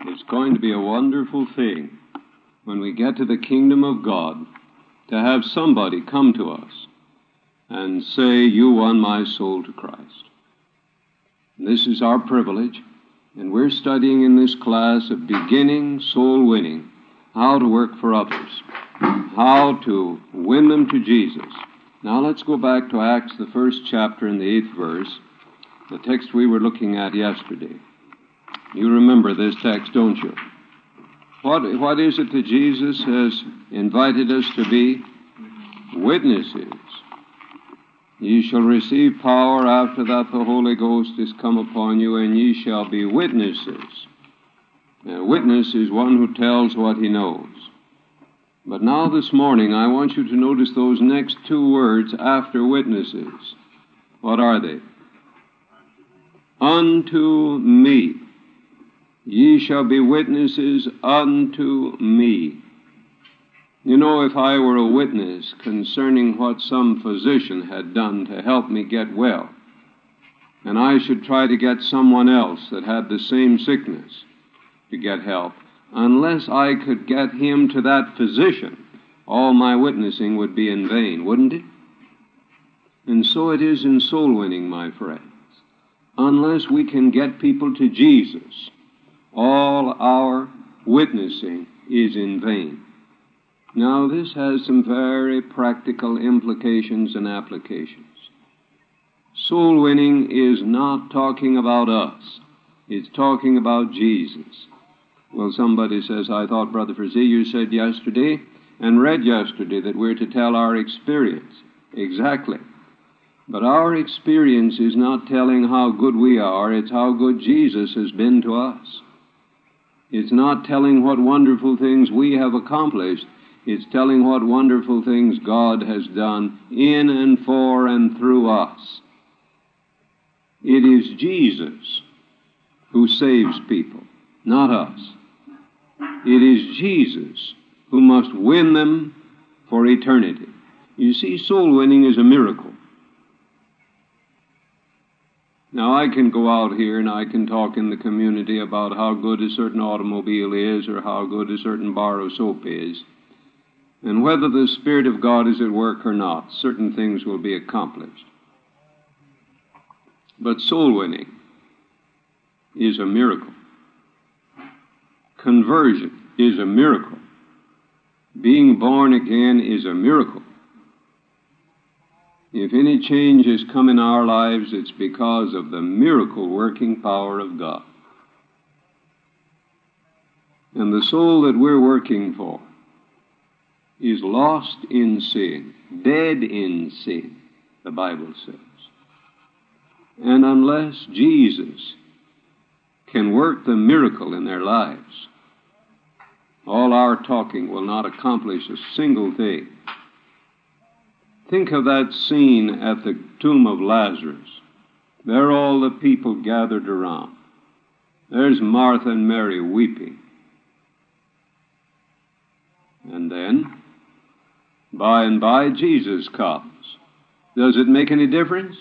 It's going to be a wonderful thing when we get to the kingdom of God to have somebody come to us and say, "You won my soul to Christ." This is our privilege, and we're studying in this class of beginning soul winning, how to work for others, how to win them to Jesus. Now let's go back to Acts, the 1st chapter and the 8th verse, the text we were looking at yesterday. You remember this text, don't you? What is it that Jesus has invited us to be? Witnesses. Ye shall receive power after that the Holy Ghost is come upon you, and ye shall be witnesses. A witness is one who tells what he knows. But now this morning I want you to notice those next two words after witnesses. What are they? Unto me. Ye shall be witnesses unto me. You know, if I were a witness concerning what some physician had done to help me get well, and I should try to get someone else that had the same sickness to get help, unless I could get him to that physician, all my witnessing would be in vain, wouldn't it? And so it is in soul winning, my friends. Unless we can get people to Jesus, all our witnessing is in vain. Now, this has some very practical implications and applications. Soul winning is not talking about us. It's talking about Jesus. Well, somebody says, "I thought, Brother Frazee, you said yesterday and read yesterday that we're to tell our experience." Exactly. But our experience is not telling how good we are. It's how good Jesus has been to us. It's not telling what wonderful things we have accomplished. It's telling what wonderful things God has done in and for and through us. It is Jesus who saves people, not us. It is Jesus who must win them for eternity. You see, soul winning is a miracle. Now, I can go out here and I can talk in the community about how good a certain automobile is or how good a certain bar of soap is. And whether the Spirit of God is at work or not, certain things will be accomplished. But soul winning is a miracle. Conversion is a miracle. Being born again is a miracle. If any change has come in our lives, it's because of the miracle-working power of God. And the soul that we're working for is lost in sin, dead in sin, the Bible says. And unless Jesus can work the miracle in their lives, all our talking will not accomplish a single thing. Think of that scene at the tomb of Lazarus. There all the people gathered around. There's Martha and Mary weeping. And then, by and by, Jesus comes. Does it make any difference?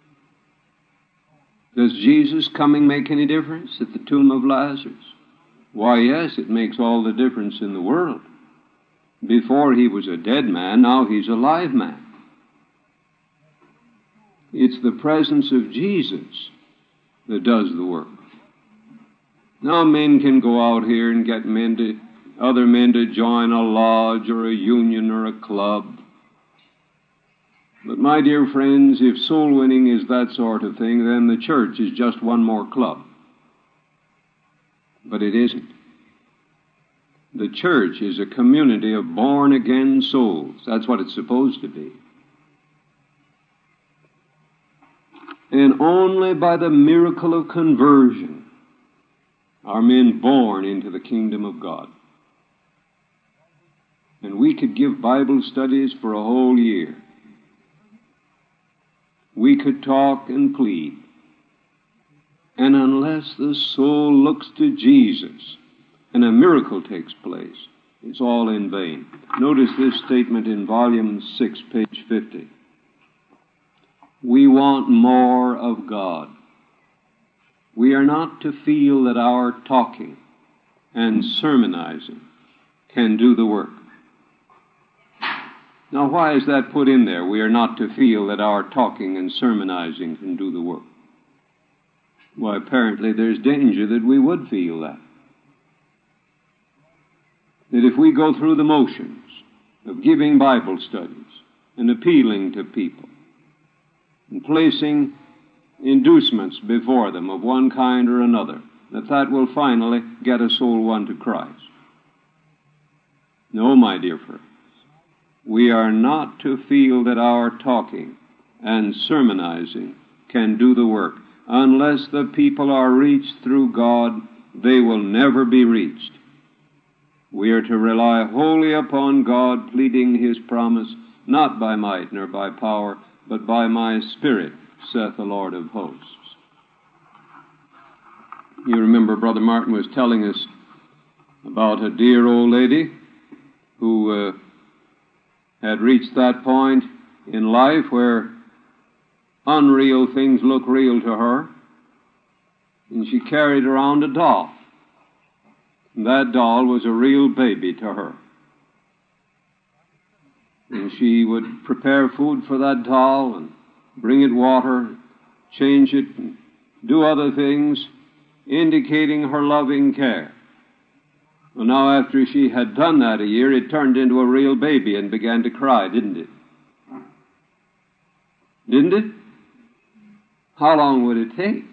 Does Jesus coming make any difference at the tomb of Lazarus? Why, yes, it makes all the difference in the world. Before he was a dead man, now he's a live man. It's the presence of Jesus that does the work. Now men can go out here and get other men to join a lodge or a union or a club. But my dear friends, if soul winning is that sort of thing, then the church is just one more club. But it isn't. The church is a community of born-again souls. That's what it's supposed to be. And only by the miracle of conversion are men born into the kingdom of God. And we could give Bible studies for a whole year. We could talk and plead. And unless the soul looks to Jesus and a miracle takes place, it's all in vain. Notice this statement in volume 6, page 50. We want more of God. We are not to feel that our talking and sermonizing can do the work. Now, why is that put in there? We are not to feel that our talking and sermonizing can do the work. Why, apparently there's danger that we would feel that. That if we go through the motions of giving Bible studies and appealing to people and placing inducements before them of one kind or another, that will finally get a soul won to Christ. No, my dear friends, we are not to feel that our talking and sermonizing can do the work. Unless the people are reached through God, they will never be reached. We are to rely wholly upon God, pleading His promise, not by might nor by power, but by my Spirit, saith the Lord of hosts. You remember Brother Martin was telling us about a dear old lady who had reached that point in life where unreal things look real to her, and she carried around a doll. And that doll was a real baby to her. And she would prepare food for that doll and bring it water, change it, and do other things, indicating her loving care. Well, now after she had done that a year, it turned into a real baby and began to cry, didn't it? Didn't it? How long would it take?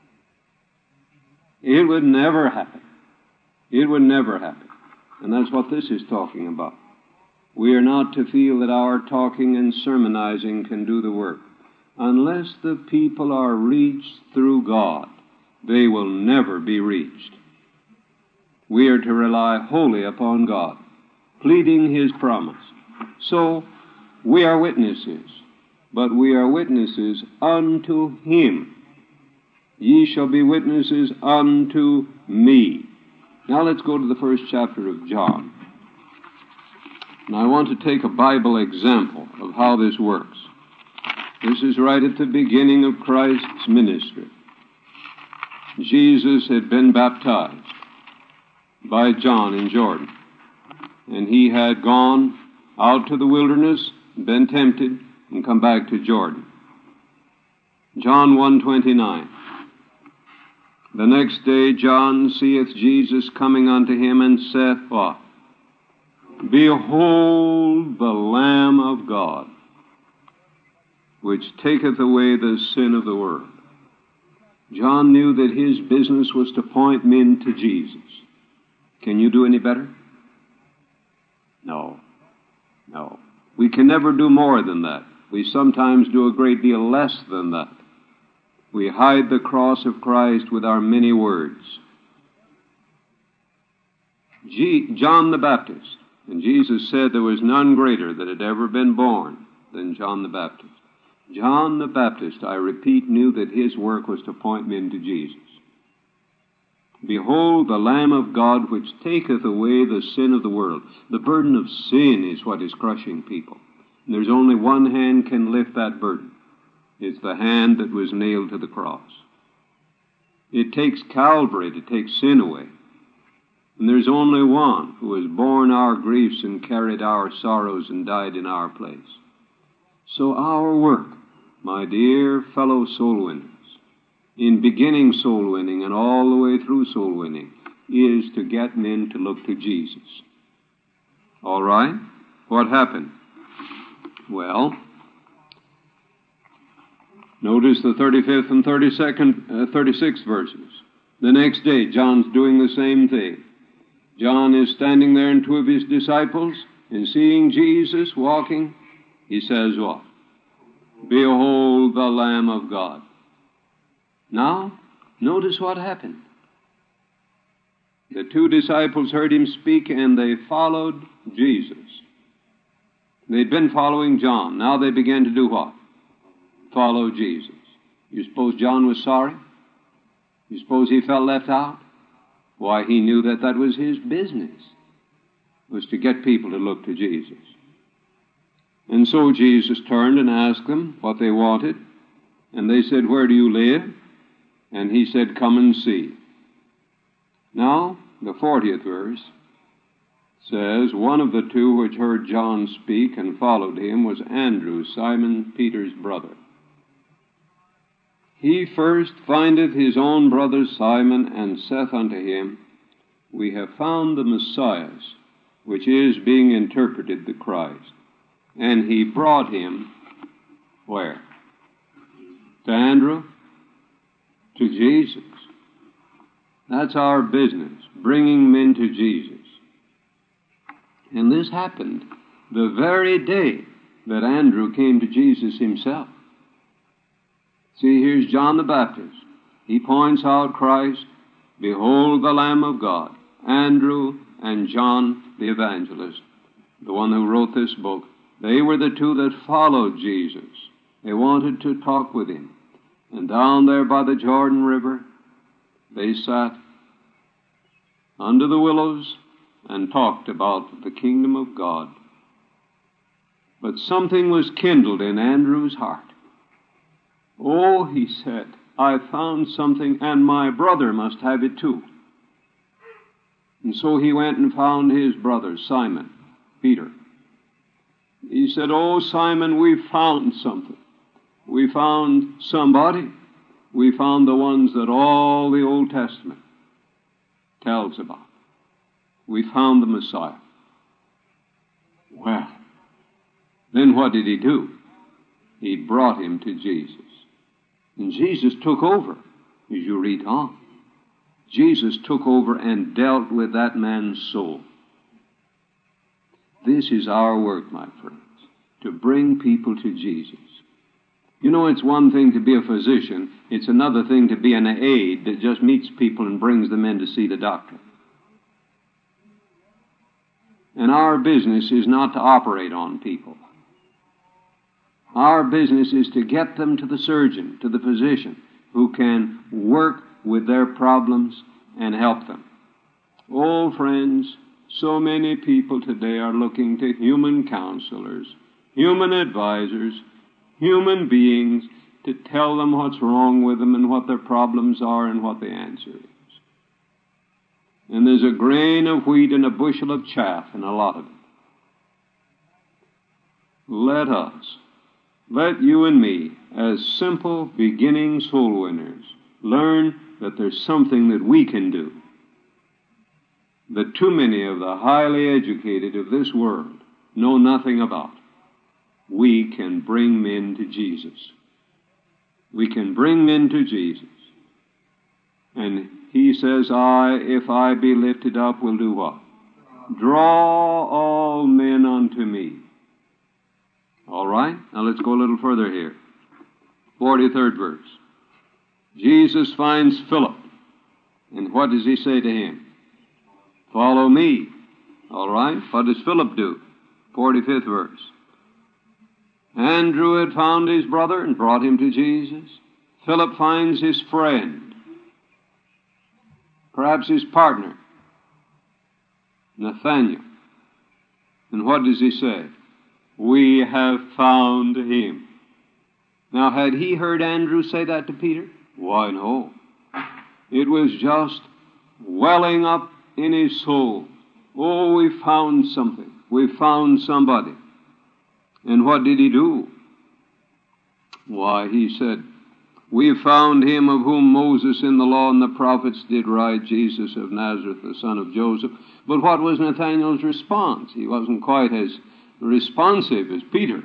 It would never happen. It would never happen. And that's what this is talking about. We are not to feel that our talking and sermonizing can do the work. Unless the people are reached through God, they will never be reached. We are to rely wholly upon God, pleading His promise. So, we are witnesses, but we are witnesses unto Him. Ye shall be witnesses unto me. Now let's go to the first chapter of John. And I want to take a Bible example of how this works. This is right at the beginning of Christ's ministry. Jesus had been baptized by John in Jordan. And he had gone out to the wilderness, been tempted, and come back to Jordan. John 1:29. The next day John seeth Jesus coming unto him, and saith, what? Behold the Lamb of God, which taketh away the sin of the world. John knew that his business was to point men to Jesus. Can you do any better? No. No. We can never do more than that. We sometimes do a great deal less than that. We hide the cross of Christ with our many words. John the Baptist, and Jesus said there was none greater that had ever been born than John the Baptist. John the Baptist, I repeat, knew that his work was to point men to Jesus. Behold the Lamb of God, which taketh away the sin of the world. The burden of sin is what is crushing people. And there's only one hand can lift that burden. It's the hand that was nailed to the cross. It takes Calvary to take sin away. And there's only one who has borne our griefs and carried our sorrows and died in our place. So our work, my dear fellow soul winners, in beginning soul winning and all the way through soul winning, is to get men to look to Jesus. All right? What happened? Well, notice the 35th and 36th verses. The next day, John's doing the same thing. John is standing there, and two of his disciples, and seeing Jesus walking, he says what? Behold the Lamb of God. Now, notice what happened. The two disciples heard him speak, and they followed Jesus. They'd been following John. Now they began to do what? Follow Jesus. You suppose John was sorry? You suppose he felt left out? Why, he knew that that was his business, was to get people to look to Jesus. And so Jesus turned and asked them what they wanted. And they said, where do you live? And he said, come and see. Now, the 40th verse, says, one of the two which heard John speak and followed him was Andrew, Simon Peter's brother. He first findeth his own brother Simon, and saith unto him, We have found the Messiah, which is being interpreted the Christ. And he brought him, where? To Andrew? To Jesus. That's our business, bringing men to Jesus. And this happened the very day that Andrew came to Jesus himself. See, here's John the Baptist. He points out Christ. Behold the Lamb of God. Andrew and John the Evangelist, the one who wrote this book, they were the two that followed Jesus. They wanted to talk with him. And down there by the Jordan River, they sat under the willows and talked about the kingdom of God. But something was kindled in Andrew's heart. Oh, he said, I found something, and my brother must have it too. And so he went and found his brother, Simon, Peter. He said, Oh, Simon, we found something. We found somebody. We found the ones that all the Old Testament tells about. We found the Messiah. Well, then what did he do? He brought him to Jesus. And Jesus took over, as you read on. Jesus took over and dealt with that man's soul. This is our work, my friends, to bring people to Jesus. You know, it's one thing to be a physician. It's another thing to be an aide that just meets people and brings them in to see the doctor. And our business is not to operate on people. Our business is to get them to the surgeon, to the physician, who can work with their problems and help them. Oh, friends, so many people today are looking to human counselors, human advisors, human beings to tell them what's wrong with them and what their problems are and what the answer is. And there's a grain of wheat and a bushel of chaff in a lot of it. Let you and me, as simple beginning soul winners, learn that there's something that we can do that too many of the highly educated of this world know nothing about. We can bring men to Jesus. We can bring men to Jesus. And he says, if I be lifted up, will do what? Draw all men unto me. All right? Now let's go a little further here. 43rd verse. Jesus finds Philip. And what does he say to him? Follow me. All right? What does Philip do? 45th verse. Andrew had found his brother and brought him to Jesus. Philip finds his friend, perhaps his partner, Nathanael. And what does he say? We have found him. Now, had he heard Andrew say that to Peter? Why, no. It was just welling up in his soul. Oh, we found something. We found somebody. And what did he do? Why, he said, we found him of whom Moses in the law and the prophets did write, Jesus of Nazareth, the son of Joseph. But what was Nathanael's response? He wasn't quite as responsive as Peter.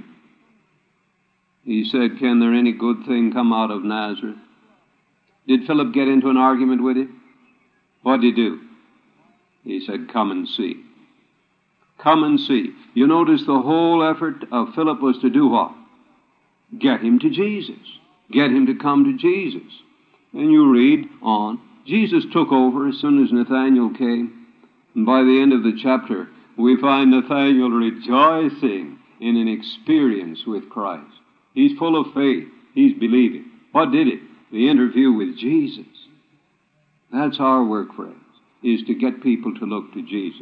He said, can there any good thing come out of Nazareth? Did Philip get into an argument with him? What did he do? He said, come and see. Come and see. You notice the whole effort of Philip was to do what? Get him to Jesus. Get him to come to Jesus. And you read on. Jesus took over as soon as Nathanael came. And by the end of the chapter, we find Nathanael rejoicing in an experience with Christ. He's full of faith. He's believing. What did it? The interview with Jesus. That's our work, friends, is to get people to look to Jesus.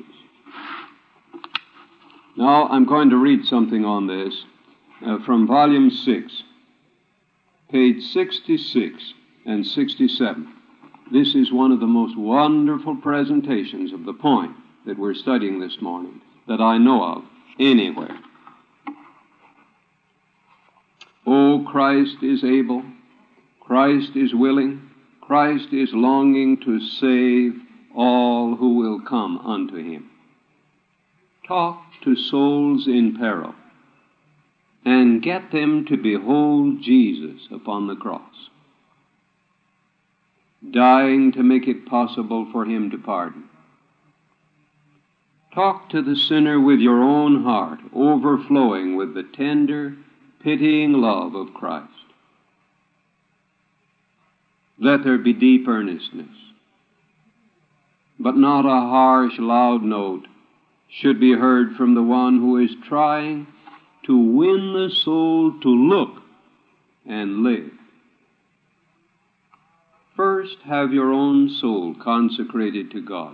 Now, I'm going to read something on this from Volume 6, page 66 and 67. This is one of the most wonderful presentations of the point that we're studying this morning that I know of anywhere. Oh, Christ is able, Christ is willing, Christ is longing to save all who will come unto him. Talk to souls in peril and get them to behold Jesus upon the cross, dying to make it possible for him to pardon. Talk to the sinner with your own heart, overflowing with the tender, pitying love of Christ. Let there be deep earnestness, but not a harsh, loud note should be heard from the one who is trying to win the soul to look and live. First, have your own soul consecrated to God.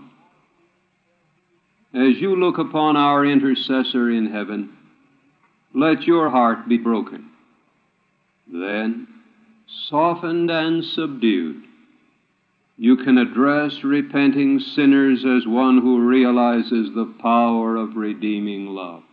As you look upon our intercessor in heaven, let your heart be broken. Then, softened and subdued, you can address repenting sinners as one who realizes the power of redeeming love.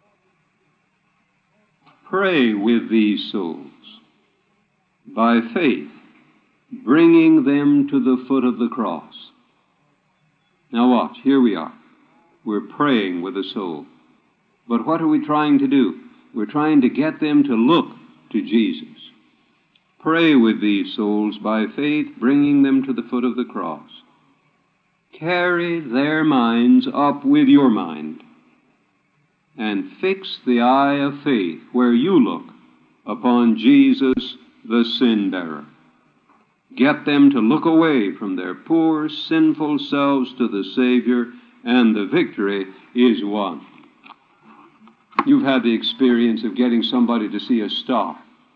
Pray with these souls, by faith, bringing them to the foot of the cross. Now watch, here we are. We're praying with a soul. But what are we trying to do? We're trying to get them to look to Jesus. Pray with these souls by faith, bringing them to the foot of the cross. Carry their minds up with your mind and fix the eye of faith where you look upon Jesus, the sin-bearer. Get them to look away from their poor, sinful selves to the Savior, and the victory is won. You've had the experience of getting somebody to see a star.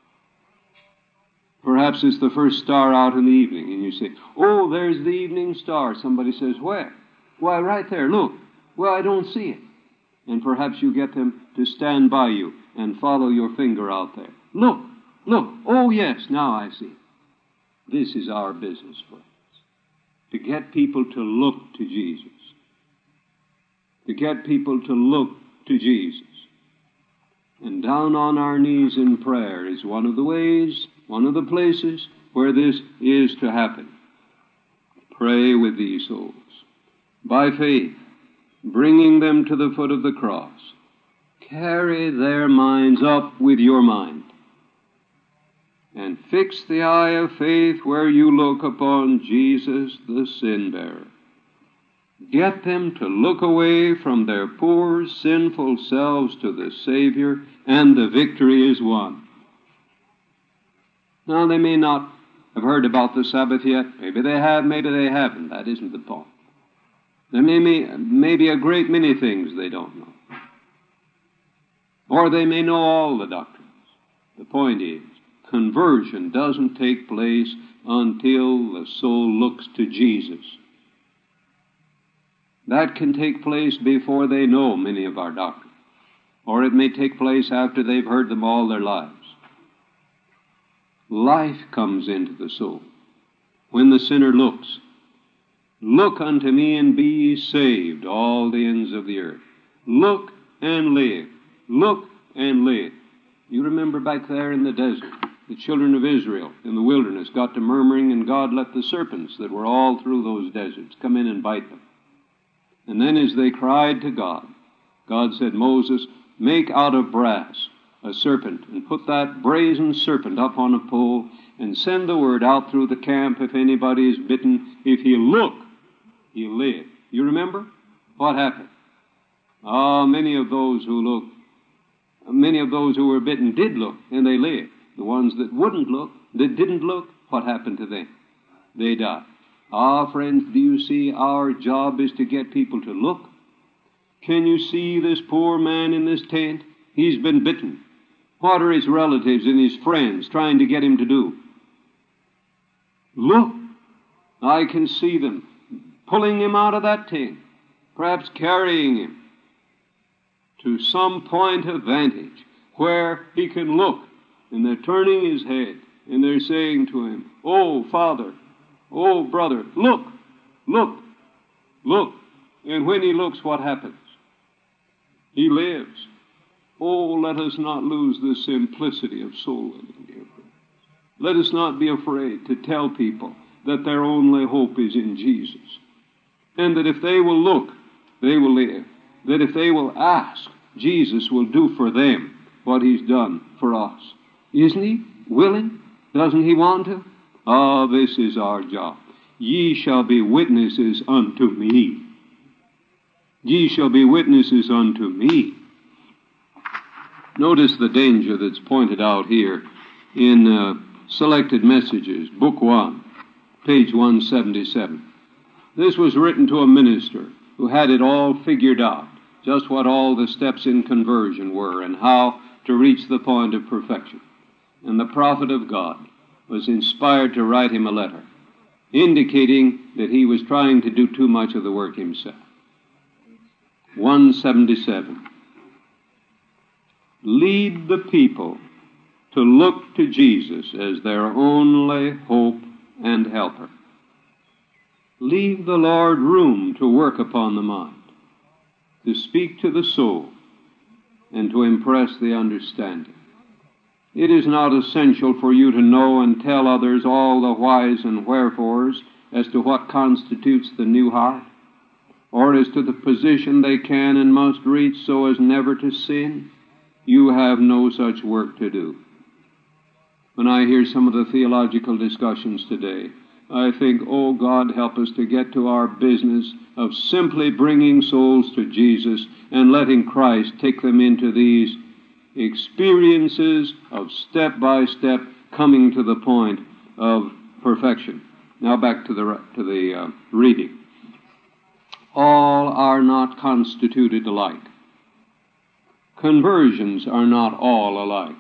Perhaps it's the first star out in the evening, and you say, "Oh, there's the evening star." Somebody says, "Where?" "Why, right there, look." "Well, I don't see it." And perhaps you get them to stand by you and follow your finger out there. "Look, look. Oh, yes, now I see it." This is our business, friends, to get people to look to Jesus. To get people to look to Jesus. And down on our knees in prayer is one of the ways, one of the places where this is to happen. Pray with these souls. By faith, bringing them to the foot of the cross. Carry their minds up with your mind. And fix the eye of faith where you look upon Jesus, the sin-bearer. Get them to look away from their poor, sinful selves to the Savior, and the victory is won. Now, they may not have heard about the Sabbath yet. Maybe they have, maybe they haven't. That isn't the point. There may be a great many things they don't know. Or they may know all the doctrines. The point is, conversion doesn't take place until the soul looks to Jesus. That can take place before they know many of our doctrines, or it may take place after they've heard them all their lives. Life comes into the soul when the sinner looks. Look unto me and be ye saved, all the ends of the earth. Look and live. Look and live. You remember back there in the desert, the children of Israel in the wilderness got to murmuring, and God let the serpents that were all through those deserts come in and bite them. And then as they cried to God, God said, "Moses, make out of brass a serpent, and put that brazen serpent up on a pole, and send the word out through the camp, if anybody is bitten, if he'll look, he'll live." You remember? What happened? Many of those who were bitten did look, and they lived. The ones that didn't look, what happened to them? They died. Friends, do you see our job is to get people to look? Can you see this poor man in this tent? He's been bitten. What are his relatives and his friends trying to get him to do? Look. I can see them pulling him out of that tent, perhaps carrying him to some point of vantage where he can look. And they're turning his head, and they're saying to him, "Oh, Father, Oh, brother, look, look, look. And when he looks, what happens? He lives. Oh, let us not lose the simplicity of soul winning, dear friends. Let us not be afraid to tell people that their only hope is in Jesus. And that if they will look, they will live. That if they will ask, Jesus will do for them what he's done for us. Isn't he willing? Doesn't he want to? Ah, this is our job. Ye shall be witnesses unto me. Ye shall be witnesses unto me. Notice the danger that's pointed out here in Selected Messages, Book 1, page 177. This was written to a minister who had it all figured out, just what all the steps in conversion were and how to reach the point of perfection. And the prophet of God was inspired to write him a letter, indicating that he was trying to do too much of the work himself. 177. Lead the people to look to Jesus as their only hope and helper. Leave the Lord room to work upon the mind, to speak to the soul, and to impress the understanding. It is not essential for you to know and tell others all the whys and wherefores as to what constitutes the new heart, or as to the position they can and must reach so as never to sin. You have no such work to do. When I hear some of the theological discussions today, I think, oh God, help us to get to our business of simply bringing souls to Jesus and letting Christ take them into these experiences of step-by-step coming to the point of perfection. Now back to the reading. All are not constituted alike. Conversions are not all alike.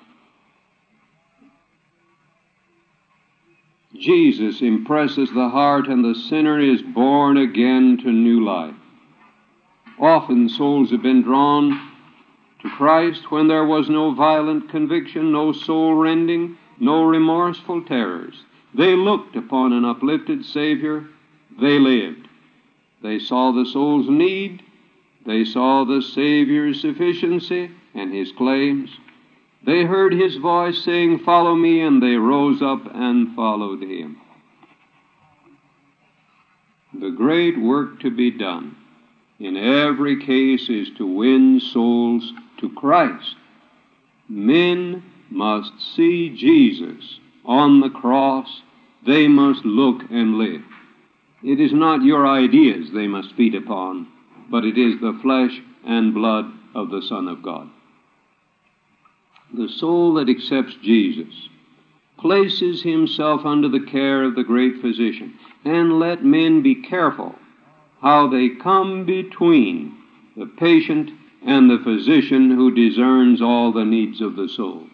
Jesus impresses the heart and the sinner is born again to new life. Often souls have been drawn to Christ when there was no violent conviction, no soul-rending, no remorseful terrors. They looked upon an uplifted Savior. They lived. They saw the soul's need. They saw the Savior's sufficiency and his claims. They heard his voice saying, "Follow me," and they rose up and followed him. The great work to be done in every case is to win souls to Christ. Men must see Jesus on the cross. They must look and live. It is not your ideas they must feed upon, but it is the flesh and blood of the Son of God. The soul that accepts Jesus places himself under the care of the great physician. And let men be careful how they come between the patient and the physician who discerns all the needs of the soul.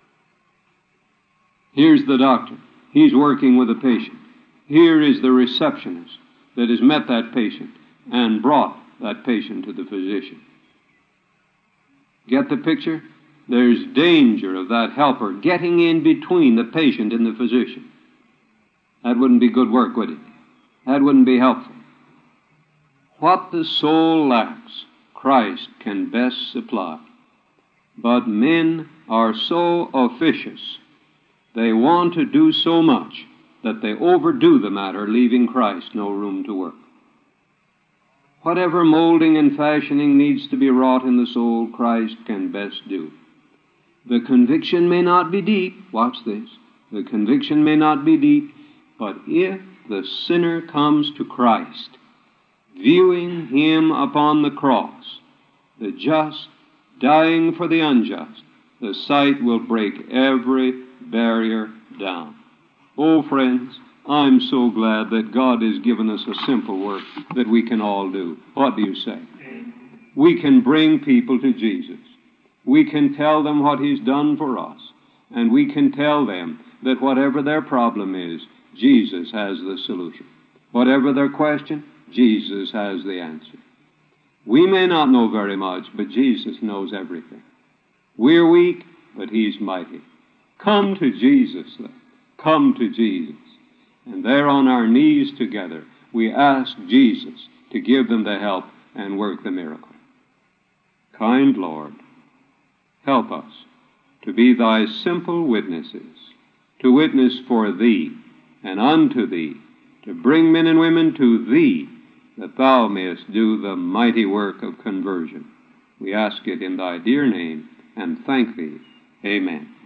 Here's the doctor. He's working with a patient. Here is the receptionist that has met that patient and brought that patient to the physician. Get the picture? There's danger of that helper getting in between the patient and the physician. That wouldn't be good work, would it? That wouldn't be helpful. What the soul lacks, Christ can best supply. But men are so officious. They want to do so much that they overdo the matter, leaving Christ no room to work. Whatever molding and fashioning needs to be wrought in the soul, Christ can best do. The conviction may not be deep. Watch this. The conviction may not be deep, but if the sinner comes to Christ, viewing him upon the cross, the just dying for the unjust, the sight will break every barrier down. Oh, friends, I'm so glad that God has given us a simple work that we can all do. What do you say? We can bring people to Jesus. We can tell them what he's done for us. And we can tell them that whatever their problem is, Jesus has the solution. Whatever their question, Jesus has the answer. We may not know very much, but Jesus knows everything. We're weak, but he's mighty. Come to Jesus, then. Come to Jesus. And there on our knees together, we ask Jesus to give them the help and work the miracle. Kind Lord, help us to be thy simple witnesses, to witness for thee and unto thee, to bring men and women to thee, that thou mayest do the mighty work of conversion. We ask it in thy dear name, and thank thee. Amen.